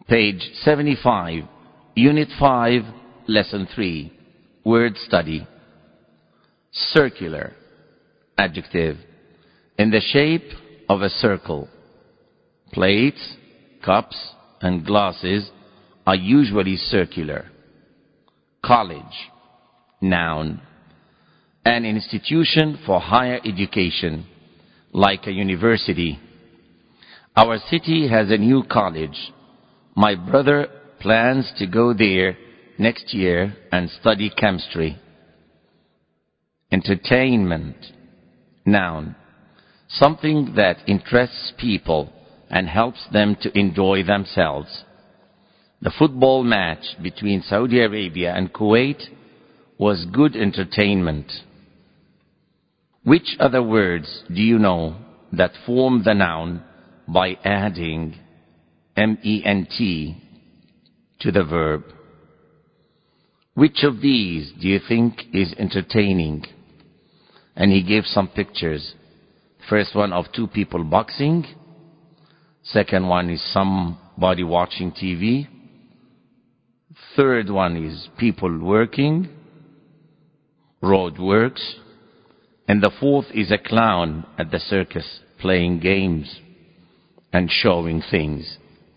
Page 75, Unit 5, Lesson 3, Word Study. Circular, adjective, in the shape of a circle. Plates, cups, and glasses are usually circular. College, noun, an institution for higher education, like a university. Our city has a new college. My brother plans to go there next year and study chemistry. Entertainment, noun, something that interests people and helps them to enjoy themselves. The football match between Saudi Arabia and Kuwait was good entertainment. Which other words do you know that form the noun by adding ment to the verb? Which of these do you think is entertaining? And he gave some pictures. First one of two people boxing. Second one is somebody watching TV. Third one is people working, road works. And the fourth is a clown at the circus playing games and showing things.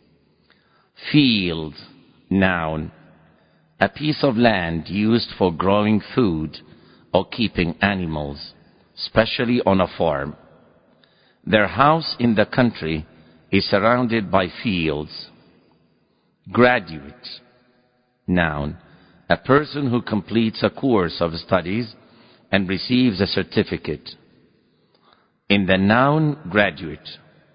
Field, noun, a piece of land used for growing food or keeping animals, especially on a farm. Their house in the country is surrounded by fields. Graduate, noun, a person who completes a course of studies and receives a certificate. In the noun graduate,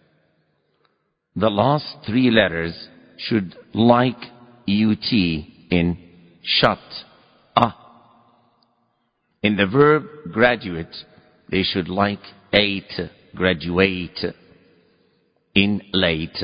the last three letters should like ut in shut, In the verb graduate, they should like ate, graduate, in late.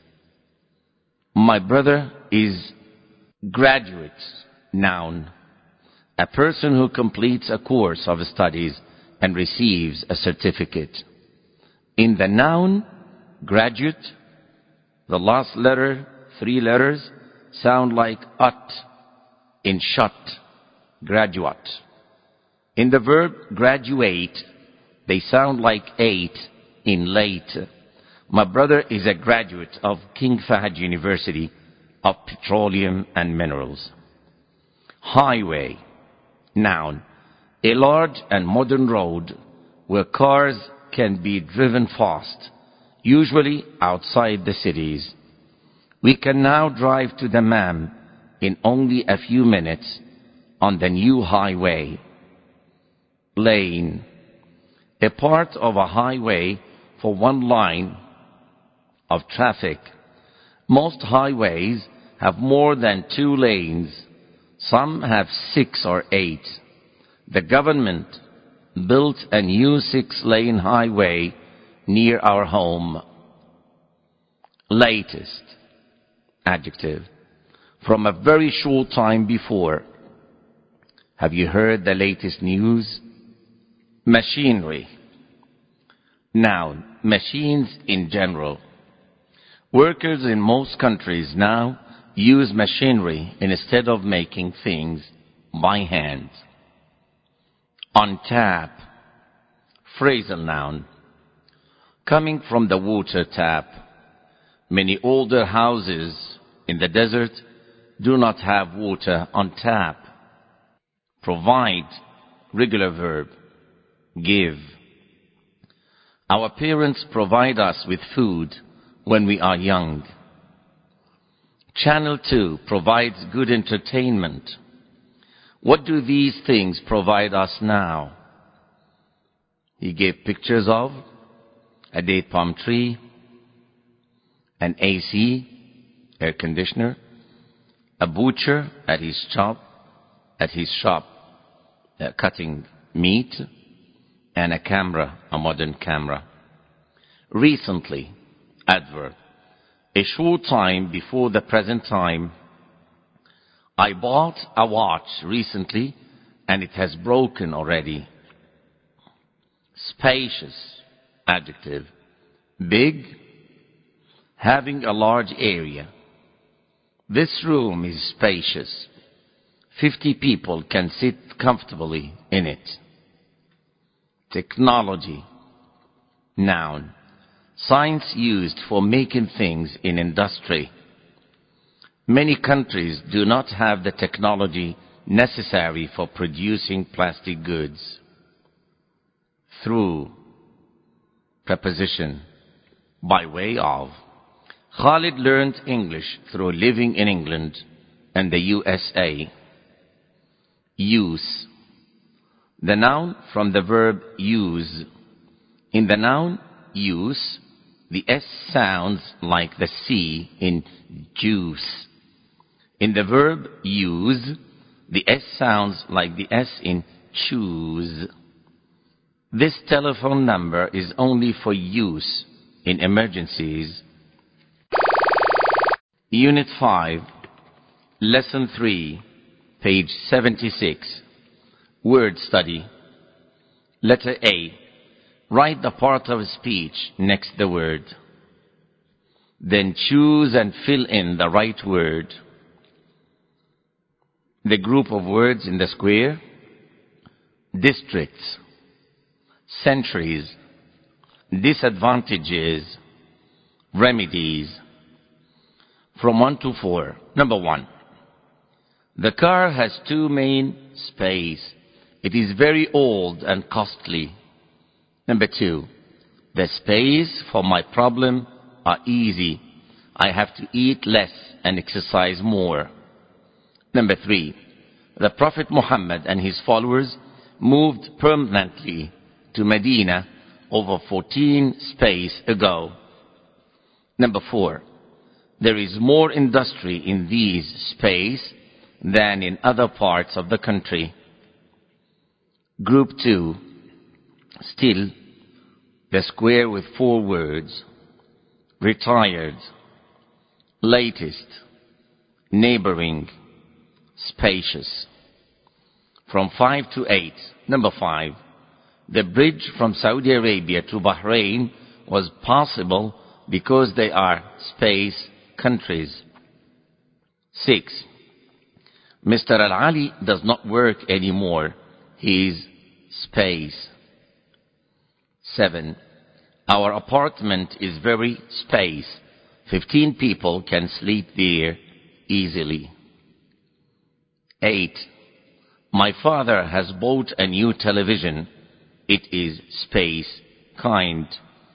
My brother is graduate, noun, a person who completes a course of studies and receives a certificate. In the noun graduate, the last letter, three letters, sound like ut in shut, graduate. In the verb graduate, they sound like ate in late. My brother is a graduate of King Fahd University of Petroleum and Minerals. Highway, noun, a large and modern road where cars can be driven fast, usually outside the cities. We can now drive to Dammam in only a few minutes on the new highway. Lane, a part of a highway for one line of traffic. Most highways have more than 2 lanes. Some have 6 or 8. The government built a new 6-lane highway near our home. Latest, adjective, from a very short time before. Have you heard the latest news? Machinery, noun, machines in general. Workers in most countries now use machinery instead of making things by hand. On tap, phrasal noun, coming from the water tap. Many older houses in the desert do not have water on tap. Provide, regular verb, give. Our parents provide us with food when we are young. Channel 2 provides good entertainment. What do these things provide us now? He gave pictures of a date palm tree, an AC, air conditioner, a butcher at his shop, cutting meat, and a camera, a modern camera. Recently, adverb, a short time before the present time. I bought a watch recently and it has broken already. Spacious, adjective, big, having a large area. This room is spacious. 50 people can sit comfortably in it. Technology. Noun. Science used for making things in industry. Many countries do not have the technology necessary for producing plastic goods. Through. Preposition. By way of. Khalid learned English through living in England and the USA. Use. The noun from the verb use. In the noun use, the S sounds like the C in juice. In the verb use, the S sounds like the S in choose. This telephone number is only for use in emergencies. Unit 5, Lesson 3, page 76. Word study. Letter A. Write the part of speech next the word. Then choose and fill in the right word. The group of words in the square: districts, centuries, disadvantages, remedies. From 1 to 4. Number 1. The car has 2 main space. It is very old and costly. Number 2. The space for my problem are easy. I have to eat less and exercise more. Number 3. The Prophet Muhammad and his followers moved permanently to Medina over 14 space ago. Number 4. There is more industry in these space than in other parts of the country. Group 2. Still, the square with 4 words: retired, latest, neighboring, spacious. From 5 to 8. Number 5. The bridge from Saudi Arabia to Bahrain was possible because they are space countries. 6. Mr. Al-Ali does not work anymore. He is space. 7. Our apartment is very space. 15 people can sleep there easily. 8. My father has bought a new television. It is space kind.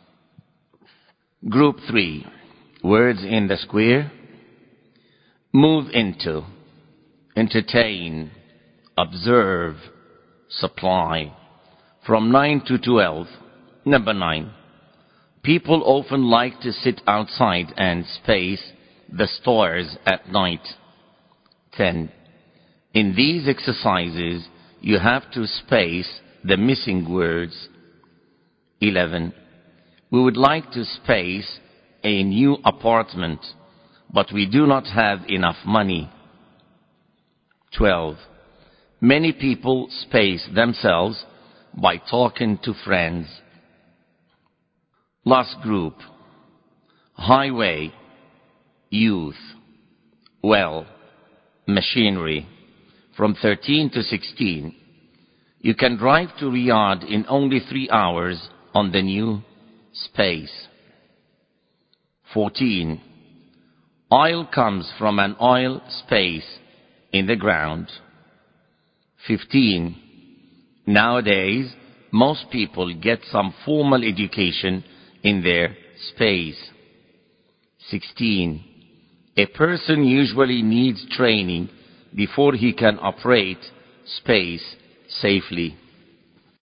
Group 3. Words in the square: move into, entertain, observe, supply. From 9 to 12. Number 9. People often like to sit outside and space the stores at night. 10. In these exercises, you have to space the missing words. 11. We would like to space a new apartment, but we do not have enough money. 12. Many people space themselves by talking to friends. Last group: highway, youth, well, machinery. From 13 to 16. You can drive to Riyadh in only 3 hours on the new space. 14. Oil comes from an oil space in the ground. 15. Nowadays, most people get some formal education in their space. 16. A person usually needs training before he can operate space safely.